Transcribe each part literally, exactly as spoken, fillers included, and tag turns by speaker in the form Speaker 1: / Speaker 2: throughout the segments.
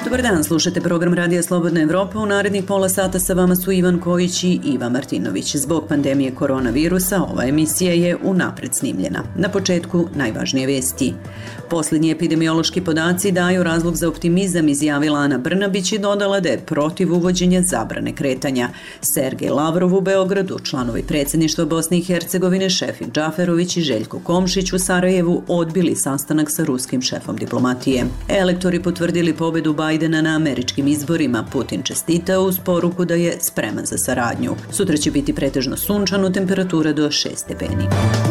Speaker 1: Dobar dan, slušate program Radija Slobodna Evropa. U narednih pola sata sa vama su Ivan Kojić i Iva Martinović. Zbog pandemije koronavirusa ova emisija je unapred snimljena. Na početku najvažnije vesti. Posljednji epidemiološki podaci daju razlog za optimizam, izjavila Ana Brnabić i dodala da je protiv uvođenja zabrane kretanja. Sergej Lavrov u Beogradu, članovi predsjedništva Bosne i Hercegovine Šefik Džaferović i Željko Komšić u Sarajevu odbili sastanak sa ruskim šefom diplomatije. Elektori potvrdili pobedu Bajdena na američkim izborima. Putin čestitao uz poruku da je spreman za saradnju. Sutra će biti pretežno sunčano, temperatura do šest stepeni.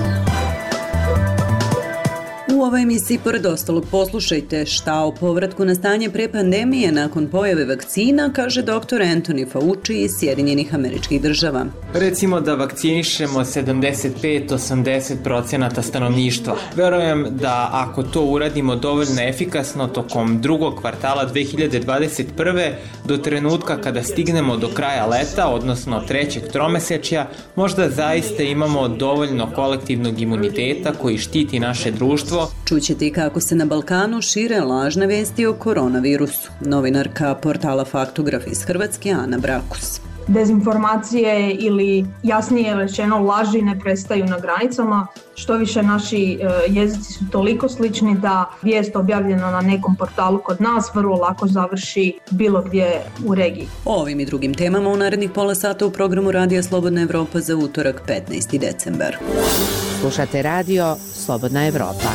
Speaker 1: U ovoj emisiji, pored ostalog, poslušajte šta o povratku na stanje pre pandemije nakon pojave vakcina, kaže doktor Anthony Fauci iz Sjedinjenih Američkih Država.
Speaker 2: Recimo da vakcinišemo sedamdeset pet do osamdeset procenata stanovništva. Verujem da ako to uradimo dovoljno efikasno tokom drugog kvartala dve hiljade dvadeset prve do trenutka kada stignemo do kraja leta, odnosno trećeg tromesečja, možda zaista imamo dovoljno kolektivnog imuniteta koji štiti naše društvo.
Speaker 1: Čućete i kako se na Balkanu šire lažne vesti o koronavirusu. Novinarka portala Faktograf iz Hrvatske Ana Brakus.
Speaker 3: Dezinformacije ili jasnije rečeno laži ne prestaju na granicama. Što više naši jezici su toliko slični da vijest objavljena na nekom portalu kod nas vrlo lako završi bilo gdje u regiji.
Speaker 1: O ovim i drugim temama u narednih pola sata u programu Radija Slobodna Evropa za utorak petnaesti decembar.
Speaker 4: Slušate radio Slobodna Evropa.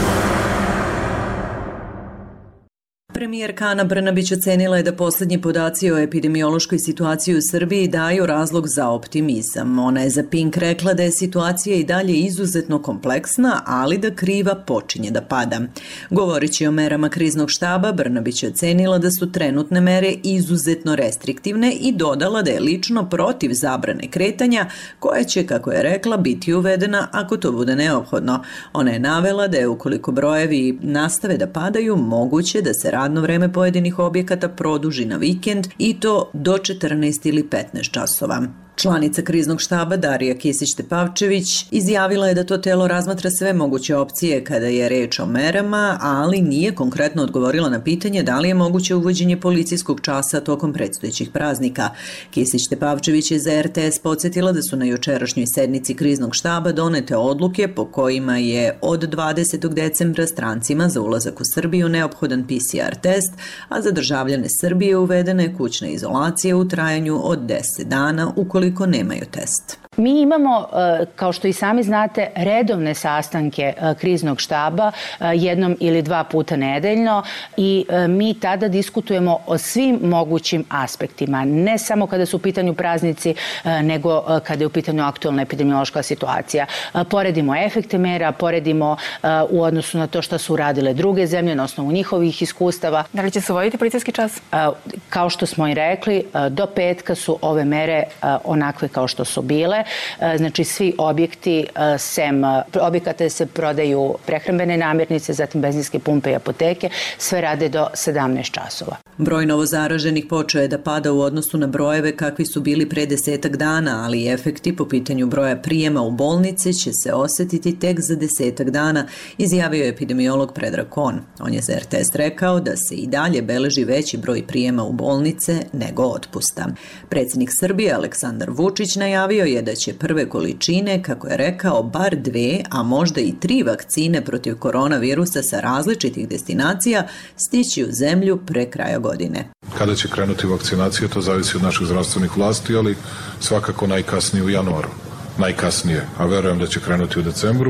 Speaker 1: Premijerka Ana Brnabić ocenila je da posljednji podaci o epidemiološkoj situaciji u Srbiji daju razlog za optimizam. Ona je za Pink rekla da je situacija i dalje izuzetno kompleksna, ali da kriva počinje da pada. Govoreći o merama kriznog štaba, Brnabić je ocenila da su trenutne mere izuzetno restriktivne i dodala da je lično protiv zabrane kretanja, koja će, kako je rekla, biti uvedena ako to bude neophodno. Ona je navela da je ukoliko brojevi nastave da padaju, moguće da se radno vreme pojedinih objekata produži na vikend i to do četrnaest ili petnaest časova. Članica kriznog štaba Darija Kisić-Tepavčević izjavila je da to telo razmatra sve moguće opcije kada je reč o merama, ali nije konkretno odgovorila na pitanje da li je moguće uvođenje policijskog časa tokom predstojećih praznika. Kisić-Tepavčević je za er te es podsjetila da su na jučerašnjoj sednici kriznog štaba donete odluke po kojima je od dvadesetog decembra strancima za ulazak u Srbiju neophodan pe ce er test, a za državljane Srbije uvedena je kućna izolacija u trajanju od deset dana ukoliko koliko nemaju test.
Speaker 4: Mi imamo, kao što i sami znate, redovne sastanke kriznog štaba jednom ili dva puta nedeljno i mi tada diskutujemo o svim mogućim aspektima, ne samo kada su u pitanju praznici, nego kada je u pitanju aktualna epidemiološka situacija. Poredimo efekte mera, poredimo u odnosu na to što su uradile druge zemlje na osnovu njihovih iskustava.
Speaker 5: Da li će se uvoditi policijski čas?
Speaker 4: Kao što smo i rekli, do petka su ove mere onakve kao što su bile. Znači svi objekti, sem objekata se prodaju prehrambene namirnice, zatim benzinske pumpe i apoteke, sve rade do sedamnaest časova.
Speaker 1: Broj novozaraženih počeo je da pada u odnosu na brojeve kakvi su bili pre desetak dana, ali efekti po pitanju broja prijema u bolnice će se osjetiti tek za desetak dana, izjavio je epidemiolog Predrag Kon. On je za er te es rekao da se i dalje beleži veći broj prijema u bolnice nego otpusta. Predsjednik Srbije Aleksandar Vučić najavio je da će prve količine, kako je rekao, bar dve, a možda i tri vakcine protiv koronavirusa sa različitih destinacija stići u zemlju pre kraja godine.
Speaker 6: Kada će krenuti vakcinacija, to zavisi od naših zdravstvenih vlasti, ali svakako najkasnije u januaru. Najkasnije, a verujem da će krenuti u decembru.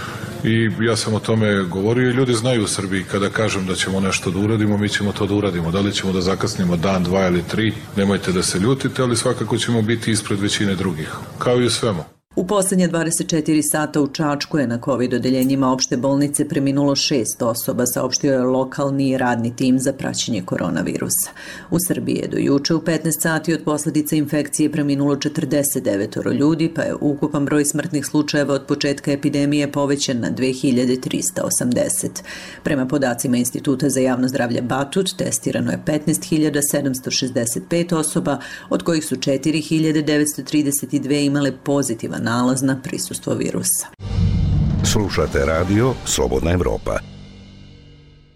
Speaker 6: I ja sam o tome govorio i ljudi znaju u Srbiji kada kažem da ćemo nešto da uradimo, mi ćemo to da uradimo. Da li ćemo da zakasnimo dan, dva ili tri, nemojte da se ljutite, ali svakako ćemo biti ispred većine drugih, kao i u svemu.
Speaker 1: U posljednje dvadeset četiri sata u Čačku je na COVID odeljenjima opšte bolnice preminulo šest osoba, saopštio je lokalni radni tim za praćenje koronavirusa. U Srbiji je do juče u petnaest sati od posljedica infekcije preminulo četrdeset devet ljudi, pa je ukupan broj smrtnih slučajeva od početka epidemije povećan na dve hiljade trista osamdeset. Prema podacima Instituta za javno zdravlje Batut, testirano je petnaest hiljada sedamsto šezdeset pet osoba, od kojih su četiri hiljade devetsto trideset dve imale pozitivan nalaz na prisustvo virusa.
Speaker 7: Slušate radio Slobodna Evropa.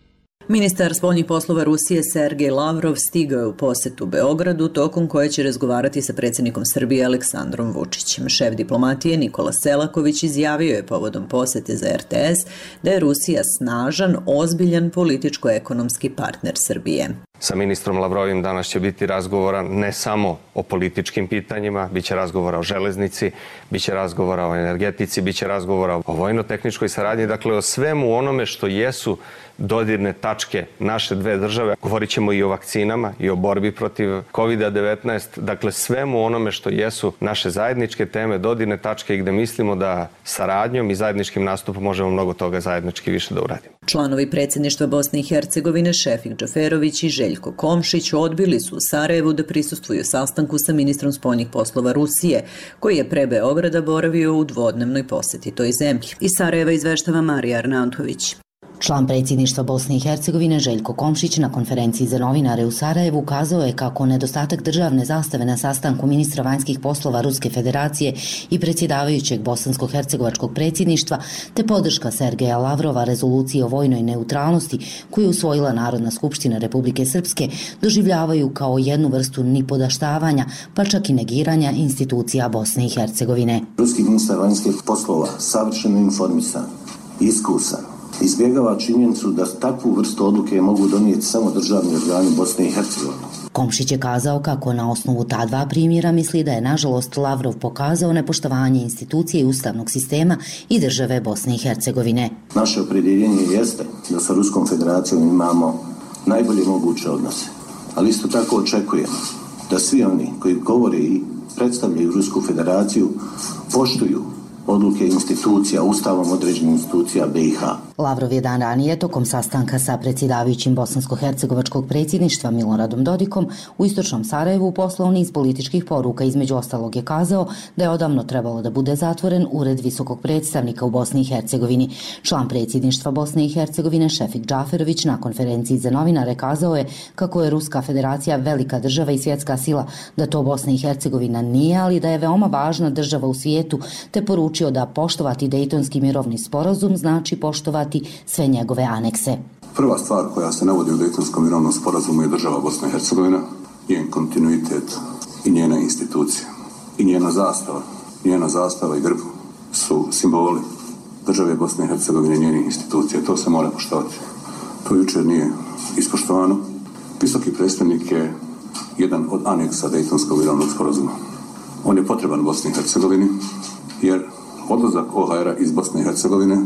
Speaker 1: Ministar spoljnih poslova Rusije Sergej Lavrov stigao je u posetu Beogradu, tokom koje će razgovarati sa predsjednikom Srbije Aleksandrom Vučićem. Šef diplomatije Nikola Selaković izjavio je povodom posete za R T S da je Rusija snažan, ozbiljan političko-ekonomski partner Srbije.
Speaker 5: Sa ministrom Lavrovim danas će biti razgovora ne samo o političkim pitanjima, bit će razgovora o železnici, bit će razgovora o energetici, bit će razgovora o vojno-tehničkoj saradnji, dakle o svemu onome što jesu dodirne tačke naše dve države. Govorit ćemo i o vakcinama i o borbi protiv kovid devetnaest, dakle svemu onome što jesu naše zajedničke teme, dodirne tačke i gde mislimo da saradnjom i zajedničkim nastupom možemo mnogo toga zajednički više da uradimo.
Speaker 1: Članovi predsjedništva Bosne i Hercegovine Šefik Džaferović i Željko Komšić odbili su u Sarajevu da prisustvuju sastanku sa ministrom spoljnih poslova Rusije, koji je pre Beograda boravio u dvodnevnoj poseti toj zemlji. Iz Sarajeva izveštava Marija Arnautović.
Speaker 7: Član predsjedništva Bosne i Hercegovine Željko Komšić na konferenciji za novinare u Sarajevu ukazao je kako nedostatak državne zastave na sastanku ministra vanjskih poslova Ruske federacije i predsjedavajućeg bosansko-hercegovačkog predsjedništva te podrška Sergeja Lavrova rezoluciji o vojnoj neutralnosti koju je usvojila Narodna skupština Republike Srpske doživljavaju kao jednu vrstu nipodaštavanja, pa čak i negiranja institucija Bosne i Hercegovine.
Speaker 8: Ruski ministar vanjskih poslova savršeno informisan, iskusan, izbjegava činjenicu da takvu vrstu odluke mogu donijeti samo državni organi Bosne i Hercegovine.
Speaker 7: Komšić je kazao kako na osnovu ta dva primjera misli da je nažalost Lavrov pokazao nepoštovanje institucije i ustavnog sistema i države Bosne i Hercegovine.
Speaker 8: Naše opredjeljenje jeste da sa Ruskom federacijom imamo najbolje moguće odnose, ali isto tako očekujemo da svi oni koji govore i predstavljaju Rusku federaciju poštuju odluke institucija, ustavom određenih institucija B i H.
Speaker 7: Lavrov je dan ranije tokom sastanka sa predsjedavajućim bosansko-hercegovačkog predsjedništva Miloradom Dodikom u istočnom Sarajevu poslao niz političkih poruka. Između ostalog je kazao da je odavno trebalo da bude zatvoren ured visokog predstavnika u Bosni i Hercegovini. Član predsjedništva Bosne i Hercegovine Šefik Džaferović na konferenciji za novinare kazao je kako je Ruska federacija velika država i svjetska sila, da to Bosna i Hercegovina nije, ali da je veoma važna država u svijetu, te poručio da poštovati Dejtonski mirovni sporazum znači poštovati sve njegove anekse.
Speaker 9: Prva stvar koja se navodi u Dejtonskom mirovnom sporazumu je država Bosna i Hercegovina, njen kontinuitet i njena institucija. I njena zastava, njena zastava i grb su simboli države Bosne i Hercegovine i njenih institucija. To se mora poštovati. To jučer nije ispoštovano. Visoki predstavnik je jedan od aneksa Dejtonskog mirovnog sporazuma. On je potreban Bosni i Hercegovini jer odlazak O H R-a iz Bosne i Hercegovine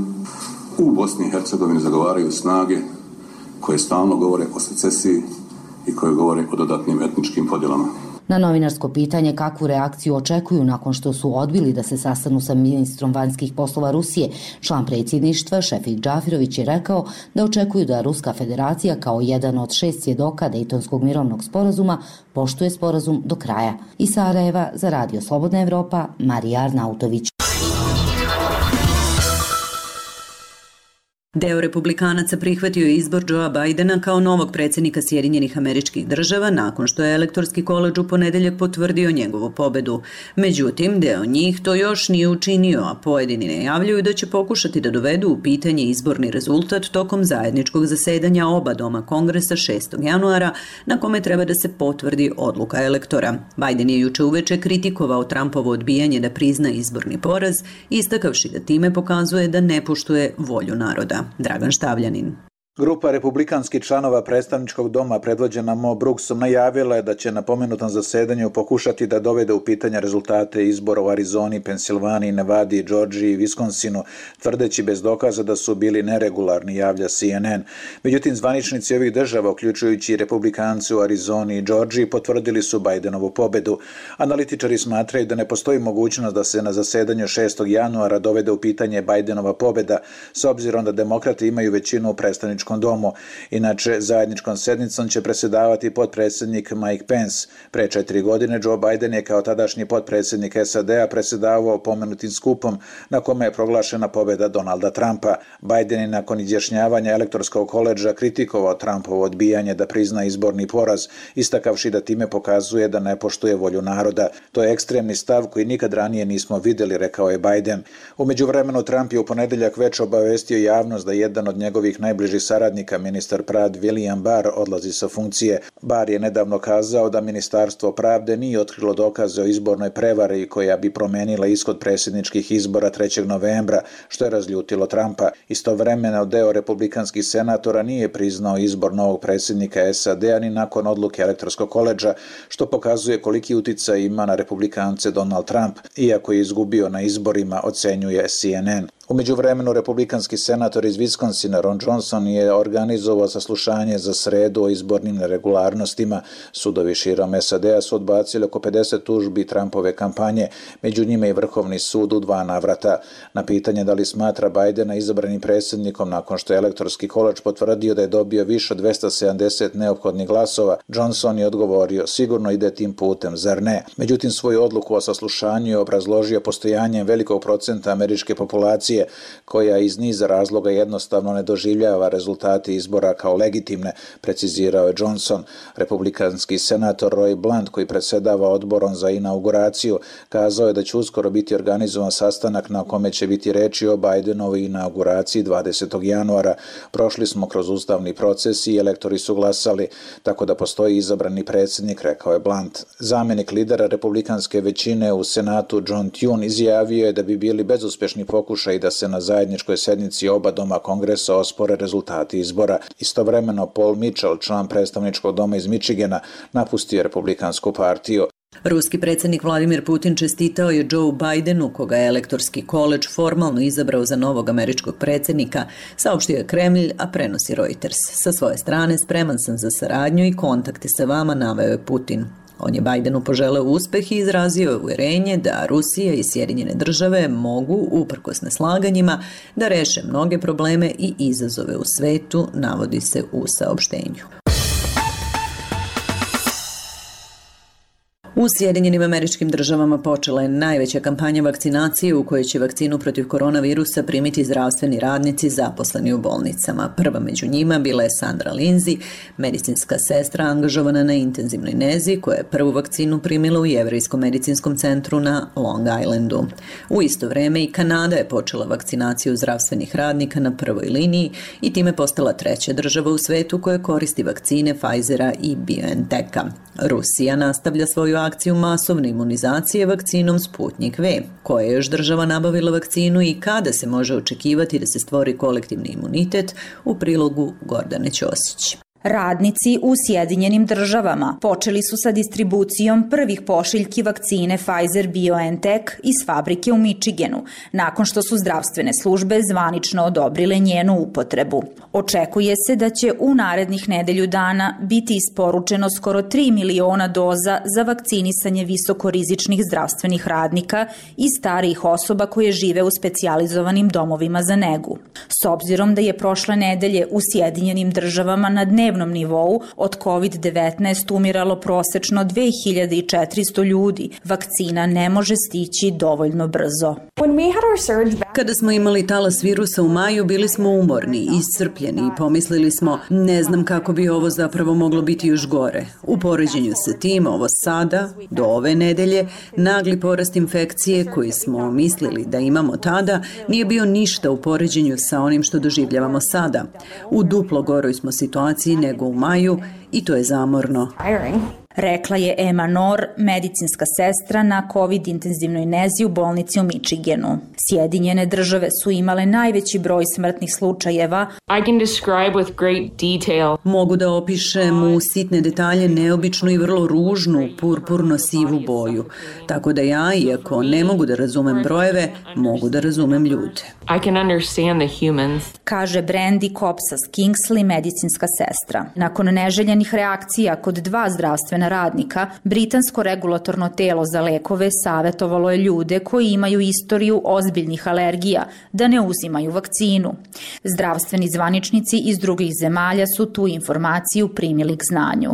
Speaker 9: u Bosni i Hercegovini zagovaraju snage koje stalno govore o secesiji i koje govore o dodatnim etničkim podjelama.
Speaker 7: Na novinarsko pitanje kakvu reakciju očekuju nakon što su odbili da se sastanu sa ministrom vanjskih poslova Rusije, član predsjedništva Šefik Džaferović je rekao da očekuju da Ruska federacija kao jedan od šest svjedoka Dejtonskog mirovnog sporazuma poštuje sporazum do kraja. Iz Sarajeva za Radio Slobodna Evropa, Marija Arnautović.
Speaker 1: Deo republikanaca prihvatio je izbor Joea Bidena kao novog predsjednika Sjedinjenih Američkih Država nakon što je elektorski koledž u ponedeljak potvrdio njegovu pobedu. Međutim, deo njih to još nije učinio, a pojedini najavljuju da će pokušati da dovedu u pitanje izborni rezultat tokom zajedničkog zasedanja oba doma Kongresa šestog januara, na kome treba da se potvrdi odluka elektora. Biden je juče uveče kritikovao Trumpovo odbijanje da prizna izborni poraz, istakavši da time pokazuje da ne poštuje volju naroda. Dragan Štavljanin.
Speaker 10: Grupa republikanskih članova predstavničkog doma predvođena Mo Brooksom najavila je da će na pomenutom zasedanju pokušati da dovede u pitanje rezultate izbora u Arizoni, Pensilvaniji, Nevadi, Džordžiji i Viskonsinu, tvrdeći bez dokaza da su bili neregularni, javlja C N N. Međutim, zvaničnici ovih država, uključujući i republikanci u Arizoni i Džordžiji, potvrdili su Bidenovu pobedu. Analitičari smatraju da ne postoji mogućnost da se na zasedanju šestog januara dovede u pitanje Bidenova pobeda, s obzirom da demokrati imaju većinu u predstavničkom domu. Inače, zajedničkom sednicom će predsjedavati potpredsjednik Mike Pence. Pre četiri godine Joe Biden je kao tadašnji potpredsjednik S A D-a predsjedavao pomenutim skupom na kome je proglašena pobjeda Donalda Trumpa. Biden je nakon izjašnjavanja elektorskog koledža kritikovao Trumpovo odbijanje da prizna izborni poraz, istakavši da time pokazuje da ne poštuje volju naroda. To je ekstremni stav koji nikad ranije nismo vidjeli, rekao je Biden. U međuvremenu Trump je u ponedeljak već obavestio javnost da jedan od njegovih najbližih saradnika saradnika ministar pravde William Barr odlazi sa funkcije. Barr je nedavno kazao da Ministarstvo pravde nije otkrilo dokaze o izbornoj prevari koja bi promenila ishod predsjedničkih izbora trećeg novembra, što je razljutilo Trumpa. Istovremeno deo republikanskih senatora nije priznao izbor novog predsjednika S A D-a ni nakon odluke Elektorskog koledža, što pokazuje koliki uticaj ima na republikance Donald Trump, iako je izgubio na izborima, ocenjuje C N N. U međuvremenu republikanski senator iz Wisconsina Ron Johnson je organizovao saslušanje za sredu o izbornim neregularnostima. Sudovi širom S A D-a su odbacili oko pedeset tužbi Trumpove kampanje, među njima i Vrhovni sud u dva navrata. Na pitanje da li smatra Bidena izabranim predsjednikom nakon što je Elektorski koledž potvrdio da je dobio više od dvesta sedamdeset neophodnih glasova, Johnson je odgovorio: sigurno ide tim putem, zar ne? Međutim, svoju odluku o saslušanju je obrazložio postojanjem velikog procenta američke populacije koja iz niza razloga jednostavno ne doživljava rezultate izbora kao legitimne, precizirao je Johnson. Republikanski senator Roy Blunt, koji predsjedava odborom za inauguraciju, kazao je da će uskoro biti organizovan sastanak na kome će biti reči o Bidenovoj inauguraciji dvadesetog januara. Prošli smo kroz ustavni proces i elektori su glasali, tako da postoji izabrani predsjednik, rekao je Blunt. Zamenik lidera republikanske većine u Senatu John Thune izjavio je da bi bili bezuspešni pokušaj da se na zajedničkoj sednici oba doma kongresa ospore rezultati izbora. Istovremeno Paul Mitchell, član predstavničkog doma iz Michigana, napustio republikansku partiju.
Speaker 1: Ruski predsjednik Vladimir Putin čestitao je Joe Bidenu, koga je Elektorski koledž formalno izabrao za novog američkog predsjednika, saopštio je Kremlj, a prenosi Reuters. Sa svoje strane spreman sam za saradnju i kontakte sa vama, naveo je Putin. On je Bidenu poželeo uspeh i izrazio uvjerenje da Rusija i Sjedinjene države mogu, uprkos neslaganjima, da reše mnoge probleme i izazove u svetu, navodi se u saopštenju. U Sjedinjenim Američkim Državama počela je najveća kampanja vakcinacije u kojoj će vakcinu protiv koronavirusa primiti zdravstveni radnici zaposleni u bolnicama. Prva među njima bila je Sandra Lindsay, medicinska sestra angažovana na intenzivnoj nezi, koja je prvu vakcinu primila u Jevrejskom medicinskom centru na Long Islandu. U isto vrijeme i Kanada je počela vakcinaciju zdravstvenih radnika na prvoj liniji i time postala treća država u svetu koja koristi vakcine Pfizera i BioNTecha. Rusija nastavlja svoju akciju masovne imunizacije vakcinom Sputnik V. Koja je još država nabavila vakcinu i kada se može očekivati da se stvori kolektivni imunitet, u prilogu Gordane Ćosić.
Speaker 11: Radnici u Sjedinjenim Državama počeli su sa distribucijom prvih pošiljki vakcine Pfizer-BioNTech iz fabrike u Michiganu, nakon što su zdravstvene službe zvanično odobrile njenu upotrebu. Očekuje se da će u narednih nedelju dana biti isporučeno skoro tri miliona doza za vakcinisanje visokorizičnih zdravstvenih radnika i starijih osoba koje žive u specijalizovanim domovima za negu. S obzirom da je prošle nedelje u Sjedinjenim Državama na dnevnom nivou od kovid devetnaest umiralo prosečno dve hiljade četiristo ljudi, vakcina ne može stići dovoljno brzo.
Speaker 1: Kada smo imali talas virusa u maju, bili smo umorni, iscrpljeni i pomislili smo, ne znam kako bi ovo zapravo moglo biti još gore. U poređenju sa tim, ovo sada, do ove nedelje, nagli porast infekcije koji smo mislili da imamo tada, nije bio ništa u poređenju sa onim što doživljavamo sada. U duplo goroj smo situaciji nego u maju i to je zamorno.
Speaker 11: Rekla je Emma Nor, medicinska sestra na COVID intenzivnoj nezi u bolnici u Michiganu. Sjedinjene države su imale najveći broj smrtnih slučajeva.
Speaker 12: I can describe with great detail.
Speaker 1: Mogu da opišem u sitne detalje neobičnu i vrlo ružnu purpurno-sivu boju. Tako da ja, iako ne mogu da razumem brojeve, mogu da razumem ljude.
Speaker 12: I can understand the humans.
Speaker 11: Kaže Brandy Kopsas Kingsley, medicinska sestra. Nakon neželjenih reakcija kod dva zdravstvena radnika, britansko regulatorno telo za lekove savjetovalo je ljude koji imaju istoriju ozbiljnih alergija da ne uzimaju vakcinu. Zdravstveni zvaničnici iz drugih zemalja su tu informaciju primili k znanju.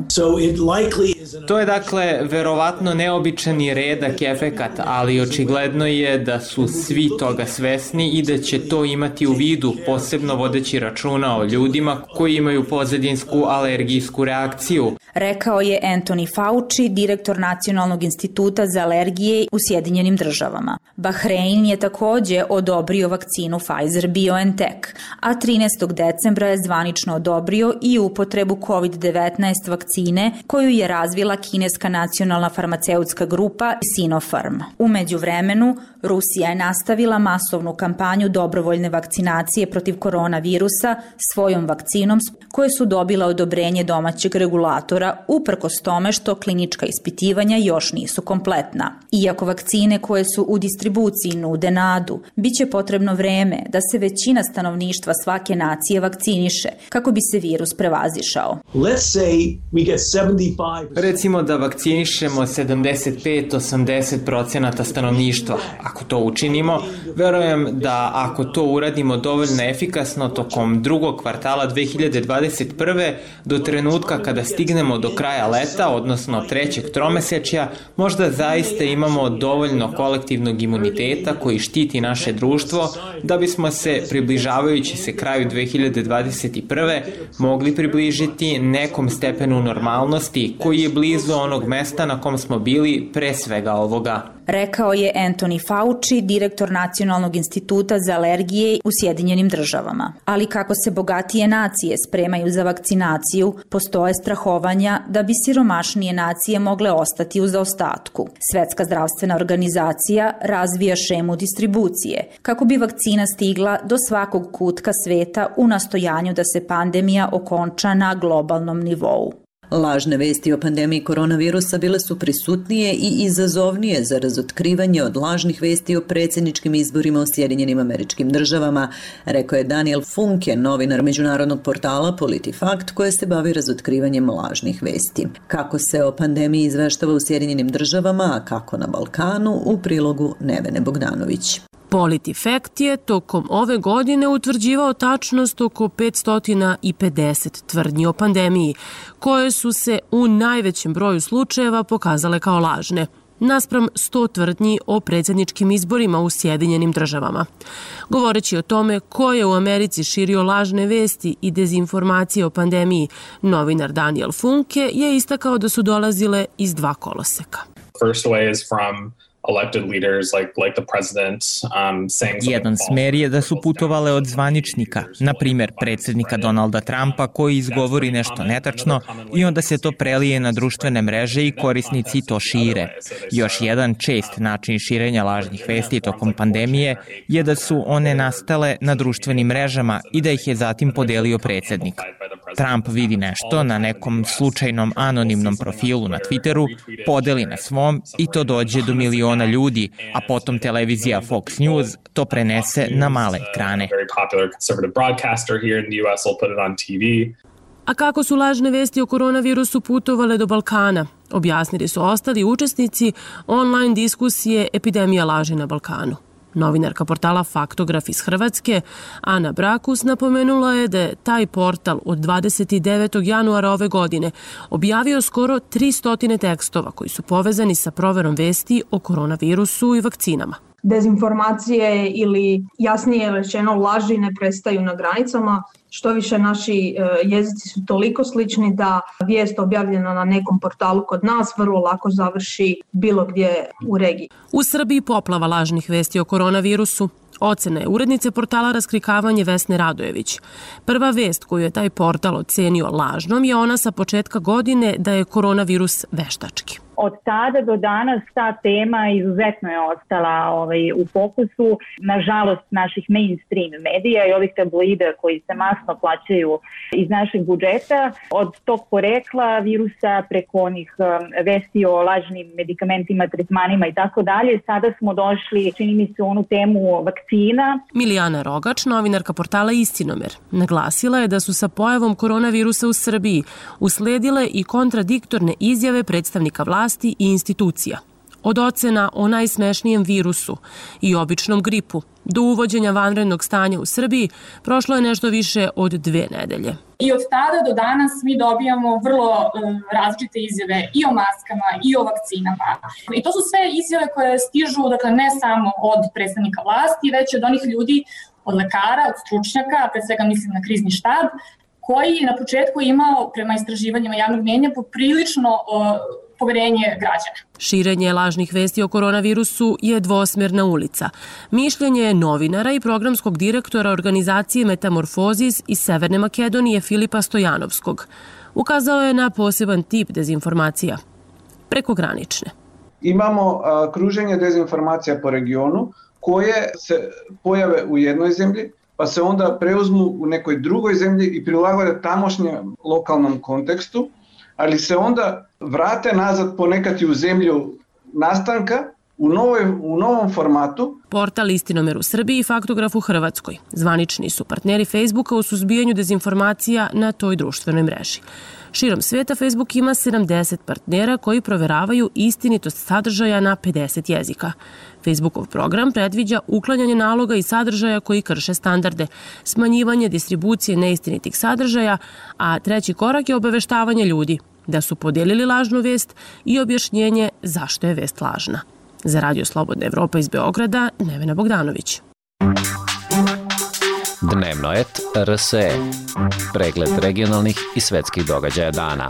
Speaker 2: To je dakle verovatno neobičan i redak efekat, ali očigledno je da su svi toga svesni i da će to imati u vidu, posebno vodeći računa o ljudima koji imaju pozadinsku alergijsku reakciju.
Speaker 11: Rekao je Anthony Anthony Fauci, direktor Nacionalnog instituta za alergije u Sjedinjenim državama. Bahrein je takođe odobrio vakcinu Pfizer-BioNTech, a trinaestog decembra je zvanično odobrio i upotrebu kovid devetnaest vakcine koju je razvila kineska nacionalna farmaceutska grupa Sinopharm. U međuvremenu, Rusija je nastavila masovnu kampanju dobrovoljne vakcinacije protiv koronavirusa svojom vakcinom koje su dobila odobrenje domaćeg regulatora uprkos tome što klinička ispitivanja još nisu kompletna. Iako vakcine koje su u distribuciji nude nadu, bit će potrebno vreme da se većina stanovništva svake nacije vakciniše kako bi se virus prevazišao.
Speaker 2: Recimo da vakcinišemo sedamdeset pet do osamdeset procenata stanovništva. Ako to učinimo, verujem da ako to uradimo dovoljno efikasno tokom drugog kvartala dve hiljade dvadeset prve do trenutka kada stignemo do kraja leta, odnosno trećeg tromesečja, možda zaista imamo dovoljno kolektivnog imuniteta koji štiti naše društvo da bismo se, približavajući se kraju dve hiljade dvadeset prve, mogli približiti nekom stepenu normalnosti koji je blizu onog mesta na kom smo bili pre svega ovoga.
Speaker 11: Rekao je Anthony Fauci, direktor Nacionalnog instituta za alergije u Sjedinjenim državama. Ali kako se bogatije nacije spremaju za vakcinaciju, postoje strahovanja da bi siromašnije nacije mogle ostati u zaostatku. Svetska zdravstvena organizacija razvija šemu distribucije kako bi vakcina stigla do svakog kutka sveta u nastojanju da se pandemija okonča na globalnom nivou.
Speaker 1: Lažne vesti o pandemiji koronavirusa bile su prisutnije i izazovnije za razotkrivanje od lažnih vesti o predsjedničkim izborima u Sjedinjenim Američkim Državama, rekao je Daniel Funke, novinar međunarodnog portala PolitiFact koje se bavi razotkrivanjem lažnih vesti. Kako se o pandemiji izveštava u Sjedinjenim Državama, a kako na Balkanu, u prilogu Nevene Bogdanović.
Speaker 13: PolitiFact je tokom ove godine utvrđivao tačnost oko petsto pedeset tvrdnji o pandemiji, koje su se u najvećem broju slučajeva pokazale kao lažne, naspram sto tvrdnji o predsjedničkim izborima u Sjedinjenim Državama. Govoreći o tome ko je u Americi širio lažne vesti i dezinformacije o pandemiji, novinar Daniel Funke je istakao da su dolazile iz dva koloseka.
Speaker 14: First way is from elected leaders like like the president um saying
Speaker 15: Jedan smer je da su putovale od zvaničnika, na primjer predsjednika Donalda Trumpa koji izgovori nešto netačno i onda se to prelije na društvene mreže i korisnici to šire. Još jedan čest način širenja lažnih vesti tokom pandemije je da su one nastale na društvenim mrežama i da ih je zatim podelio predsjednik. Trump vidi nešto na nekom slučajnom anonimnom profilu na Twitteru, podeli na svom i to dođe do miliona ljudi, a potom televizija Fox News to prenese na male ekrane.
Speaker 13: A kako su lažne vesti o koronavirusu putovale do Balkana? Objasnili su ostali učesnici online diskusije Epidemija laži na Balkanu. Novinarka portala Faktograf iz Hrvatske, Ana Brakus, napomenula je da je taj portal od dvadeset devetog januara ove godine objavio skoro tristo tekstova koji su povezani sa proverom vesti o koronavirusu i vakcinama.
Speaker 3: Dezinformacije ili jasnije rečeno laži ne prestaju na granicama. Što više naši jezici su toliko slični da vijest objavljena na nekom portalu kod nas vrlo lako završi bilo gdje u regiji.
Speaker 13: U Srbiji poplava lažnih vesti o koronavirusu. Ocena je urednice portala Raskrikavanje Vesne Radojević. Prva vest koju je taj portal ocenio lažnom je ona sa početka godine da je koronavirus veštački.
Speaker 16: Od tada do danas ta tema izuzetno je ostala ovaj, u fokusu. Nažalost, naših mainstream medija i ovih tabloida koji se masno plaćaju iz našeg budžeta. Od tog porekla virusa preko onih vesti o lažnim medikamentima, tretmanima i tako dalje. Sada smo došli, čini mi se, onu temu vakcina.
Speaker 13: Milijana Rogač, novinarka portala Istinomer, naglasila je da su sa pojavom koronavirusa u Srbiji usledile i kontradiktorne izjave predstavnika vlasti i institucija. Od ocena o najsmešnijem virusu i običnom gripu do uvođenja vanrednog stanja u Srbiji prošlo je nešto više od dve nedelje.
Speaker 17: I od tada do danas mi dobijamo vrlo um, različite izjave i o maskama i o vakcinama. I to su sve izjave koje stižu, dakle, ne samo od predstavnika vlasti, već od onih ljudi, od lekara, od stručnjaka, pre svega mislim na krizni štab, koji je na početku imao, prema istraživanjima javnog mnjenja, poprilično uh, poverenje građana.
Speaker 13: Širenje lažnih vesti o koronavirusu je dvosmerna ulica. Mišljenje novinara i programskog direktora organizacije Metamorfozis iz Severne Makedonije Filipa Stojanovskog ukazao je na poseban tip dezinformacija, prekogranične.
Speaker 18: Imamo a, kruženje dezinformacija po regionu koje se pojave u jednoj zemlji, pa se onda preuzmu u nekoj drugoj zemlji i prilagode tamošnjem lokalnom kontekstu, ali se onda vrate nazad ponekad i u zemlju nastanka u, novoj, u novom formatu.
Speaker 13: Portal Istinomer u Srbiji i Faktograf u Hrvatskoj zvanični su partneri Facebooka u suzbijanju dezinformacija na toj društvenoj mreži. Širom sveta Facebook ima sedamdeset partnera koji proveravaju istinitost sadržaja na pedeset jezika. Facebookov program predviđa uklanjanje naloga i sadržaja koji krše standarde, smanjivanje distribucije neistinitih sadržaja, a treći korak je obaveštavanje ljudi da su podelili lažnu vest i objašnjenje zašto je vest lažna. Za Radio Slobodna Evropa iz Beograda, Nevena Bogdanović.
Speaker 19: Dnevnoet R S E. Pregled regionalnih i svetskih događaja dana.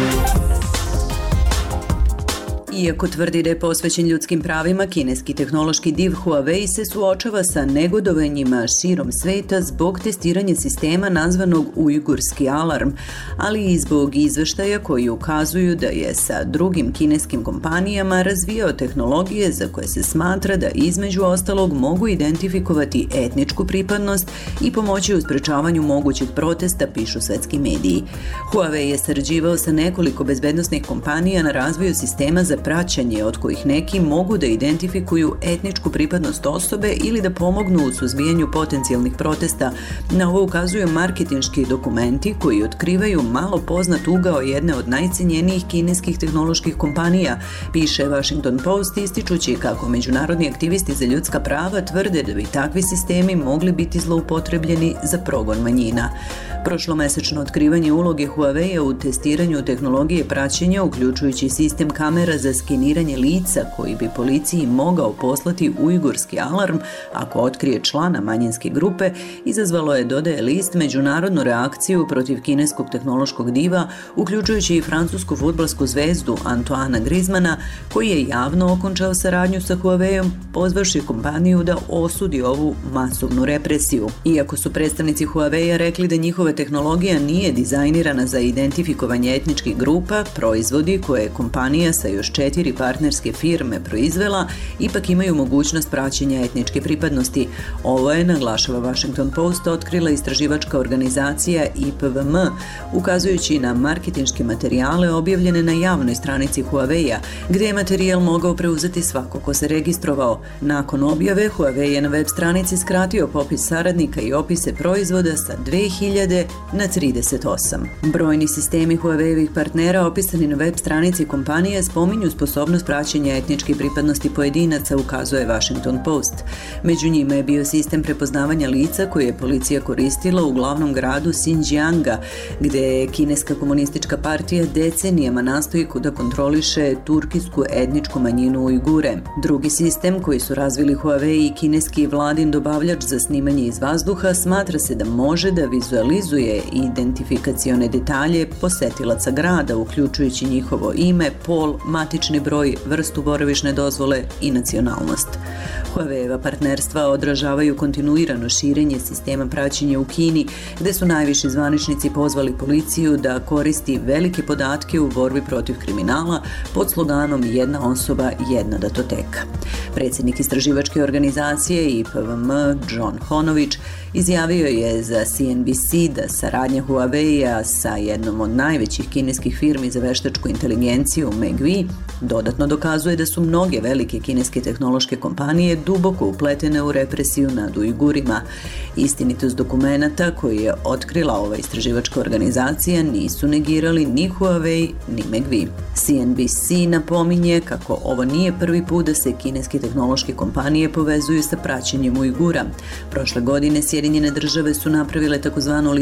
Speaker 1: Iako tvrdi da je posvećen ljudskim pravima, kineski tehnološki div Huawei se suočava sa negodovanjima širom sveta zbog testiranja sistema nazvanog Ujgurski alarm, ali i zbog izveštaja koji ukazuju da je sa drugim kineskim kompanijama razvijao tehnologije za koje se smatra da između ostalog mogu identifikovati etničku pripadnost i pomoći u sprečavanju mogućih protesta, pišu svetski mediji. Huawei je sarađivao sa nekoliko bezbednosnih kompanija na razvoju sistema za praćanje, od kojih neki mogu da identifikuju etničku pripadnost osobe ili da pomognu u suzbijanju potencijalnih protesta. Na ovo ukazuju marketinški dokumenti koji otkrivaju malo poznat ugao jedne od najcenjenijih kineskih tehnoloških kompanija, piše Washington Post, ističući kako međunarodni aktivisti za ljudska prava tvrde da bi takvi sistemi mogli biti zloupotrebljeni za progon manjina. Prošlomesečno otkrivanje uloge Huawei-a u testiranju tehnologije praćenja, uključujući sistem kamera za skeniranje lica koji bi policiji mogao poslati ujgurski alarm ako otkrije člana manjinske grupe, izazvalo je, dodaje list, međunarodnu reakciju protiv kineskog tehnološkog diva, uključujući i francusku fudbalsku zvezdu Antoana Griezmana, koji je javno okončao saradnju sa Huawei-om, pozvavši kompaniju da osudi ovu masovnu represiju. Iako su predstavnici Huawei-a rekli da njihova tehnologija nije dizajnirana za identifikovanje etničkih grupa, proizvodi koje je kompanija sa još četiri partnerske firme proizvela ipak imaju mogućnost praćenja etničke pripadnosti. Ovo je, naglašava Washington Post, otkrila istraživačka organizacija I P V M, ukazujući na marketinške materijale objavljene na javnoj stranici Huawei-a, gde je materijal mogao preuzeti svako ko se registrovao. Nakon objave, Huawei je na web stranici skratio popis saradnika i opise proizvoda sa dve hiljade na trideset osam. Brojni sistemi Huawei-evih partnera opisani na web stranici kompanije spominju sposobnost praćenja etničke pripadnosti pojedinaca, ukazuje Washington Post. Među njima je bio sistem prepoznavanja lica koje je policija koristila u glavnom gradu Xinjianga, gde je kineska komunistička partija decenijama nastoji da kontroliše turkijsku etničku manjinu Ujgure. Drugi sistem koji su razvili Huawei i kineski vladin dobavljač za snimanje iz vazduha smatra se da može da vizualizuje identifikacione detalje posetilaca grada, uključujući njihovo ime, pol, matični broj, vrstu boravišne dozvole i nacionalnost. Huawei-eva partnerstva odražavaju kontinuirano širenje sistema praćenja u Kini, gde su najviši zvaničnici pozvali policiju da koristi velike podatke u borbi protiv kriminala pod sloganom jedna osoba, jedna datoteka. Predsjednik istraživačke organizacije I P V M John Honović izjavio je za C N B C da saradnja Huawei-a sa jednom od najvećih kineskih firmi za veštačku inteligenciju Megvii dodatno dokazuje da su mnoge velike kineske tehnološke kompanije duboko upletene u represiju nad Ujgurima. Istinitost dokumenata koji je otkrila ova istraživačka organizacija nisu negirali ni Huawei ni Megvii. C N B C napominje kako ovo nije prvi put da se kineske tehnološke kompanije povezuju sa praćenjem Ujgura. Prošle godine Sjedinjene države su napravile takozvanu listu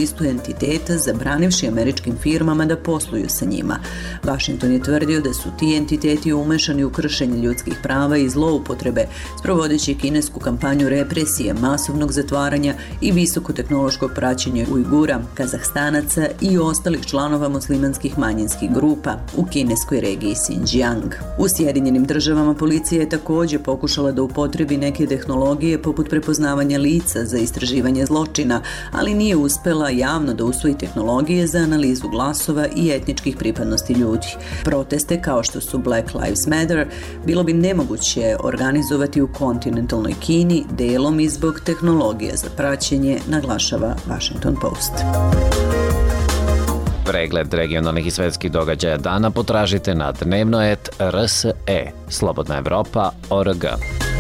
Speaker 1: listu entiteta, zabranivši američkim firmama da posluju sa njima. Washington je tvrdio da su ti entiteti umešani u kršenje ljudskih prava i zloupotrebe, sprovodeći kinesku kampanju represije, masovnog zatvaranja i visokotehnološkog praćenja Ujgura, Kazahstanaca i ostalih članova muslimanskih manjinskih grupa u kineskoj regiji Xinjiang. U Sjedinjenim državama policija je također pokušala da upotrebi neke tehnologije poput prepoznavanja lica za istraživanje zločina, ali nije uspela javno da usvoji tehnologije za analizu glasova i etničkih pripadnosti ljudi. Proteste kao što su Black Lives Matter bilo bi nemoguće organizovati u kontinentalnoj Kini, delom i zbog tehnologije za praćenje, naglašava Washington Post.
Speaker 19: Pregled regionalnih i svetskih događaja dana potražite na dnevnoet R S E, Slobodna Evropa, O R G.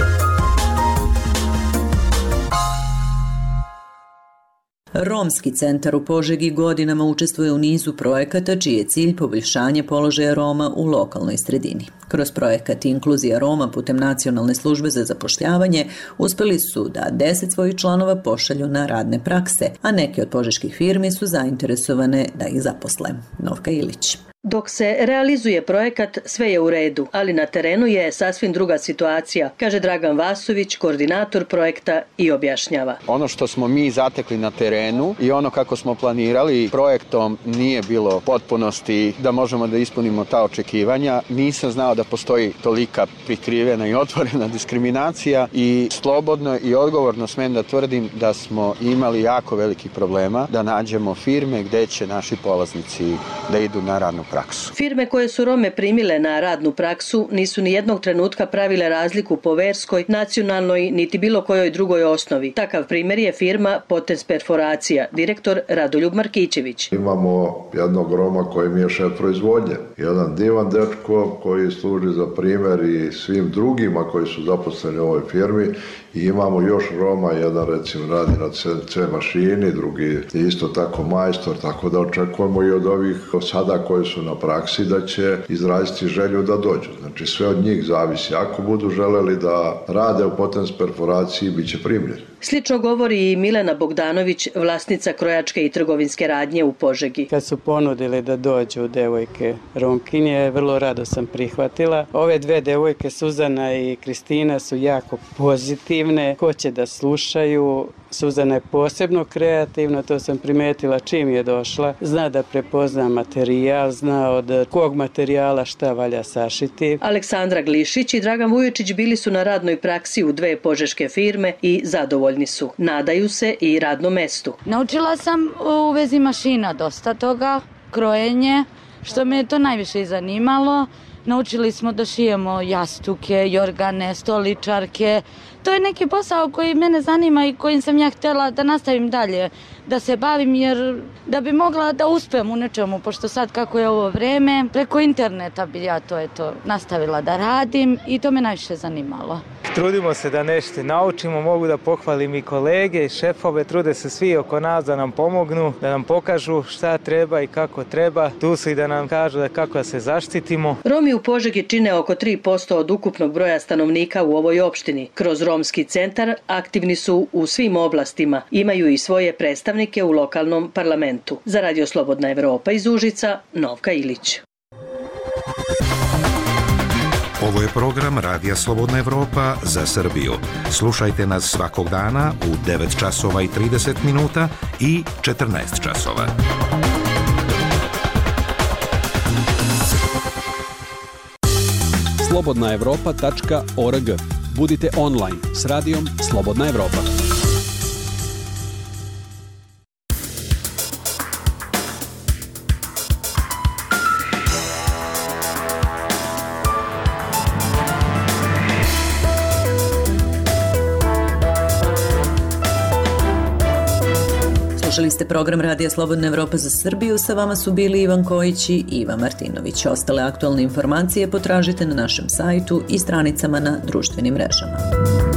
Speaker 1: Romski centar u Požegi godinama učestvuje u nizu projekata čiji je cilj poboljšanje položaja Roma u lokalnoj sredini. Kroz projekat Inkluzija Roma putem Nacionalne službe za zapošljavanje uspeli su da deset svojih članova pošalju na radne prakse, a neke od požeških firmi su zainteresovane da ih zaposle. Novka Ilić.
Speaker 20: Dok se realizuje projekat, sve je u redu, ali na terenu je sasvim druga situacija, kaže Dragan Vasović, koordinator projekta, i objašnjava.
Speaker 21: Ono što smo mi zatekli na terenu i ono kako smo planirali projektom nije bilo potpunosti da možemo da ispunimo ta očekivanja. Nisam znao da postoji tolika prikrivena i otvorena diskriminacija i slobodno i odgovorno smem da tvrdim da smo imali jako velikih problema da nađemo firme gde će naši polaznici da idu na radnu praksu.
Speaker 20: Firme koje su Rome primile na radnu praksu nisu ni jednog trenutka pravile razliku po verskoj, nacionalnoj niti bilo kojoj drugoj osnovi. Takav primjer je firma Potens Perforacija, direktor Radoljub Markićević.
Speaker 22: Imamo jednog Roma koji mi je šef proizvodnje. Jedan divan dečko koji služi za primjer i svim drugima koji su zaposleni u ovoj firmi. I imamo još Roma, jedan recimo radi na C mašini, drugi je isto tako majstor, tako da očekujemo i od ovih sada koji su na praksi da će izraziti želju da dođu. Znači sve od njih zavisi. Ako budu želeli da rade u Potens Perforaciji, bit će primljeni.
Speaker 20: Slično govori i Milena Bogdanović, vlasnica krojačke i trgovinske radnje u Požegi.
Speaker 23: Kad su ponudili da dođu devojke Romkinje, vrlo rado sam prihvatila. Ove dve devojke, Suzana i Kristina, su jako pozitivne, hoće da slušaju. Suzana je posebno kreativna, to sam primetila čim je došla. Zna da prepozna materijal, zna od kog materijala šta valja sašiti.
Speaker 20: Aleksandra Glišić i Dragan Vujočić bili su na radnoj praksi u dve požeške firme i zadovoljni su. Nadaju se i radnom mestu.
Speaker 24: Naučila sam u vezi mašina dosta toga, krojenje, što me je to najviše i zanimalo. Naučili smo da šijemo jastuke, jorgane, stoličarke. To je neki posao koji mene zanima i kojim sam ja htjela da nastavim dalje, da se bavim, jer da bi mogla da uspem u nečemu, pošto sad kako je ovo vreme, preko interneta bi ja to eto nastavila da radim i to me najviše zanimalo.
Speaker 25: Trudimo se da nešto naučimo, mogu da pohvalim i kolege i šefove, trude se svi oko nas da nam pomognu, da nam pokažu šta treba i kako treba, tu su i da nam kažu da kako da se zaštitimo.
Speaker 20: Romi u Požegi čine oko tri posto od ukupnog broja stanovnika u ovoj opštini. Kroz Romski centar aktivni su u svim oblastima, imaju i svoje predstavnike u lokalnom parlamentu. Za Radio Slobodna Evropa iz Užica, Novka Ilić.
Speaker 26: Ovo je program Radija Slobodna Evropa za Srbiju. Slušajte nas svakog dana u devet časova i trideset minuta i četrnaest časova.
Speaker 27: slobodna evropa tačka org. Budite online s radijom Slobodna Evropa.
Speaker 1: Slušali ste program Radija Slobodna Evropa za Srbiju, sa vama su bili Ivan Kojić i Iva Martinović. Ostale aktualne informacije potražite na našem sajtu i stranicama na društvenim mrežama.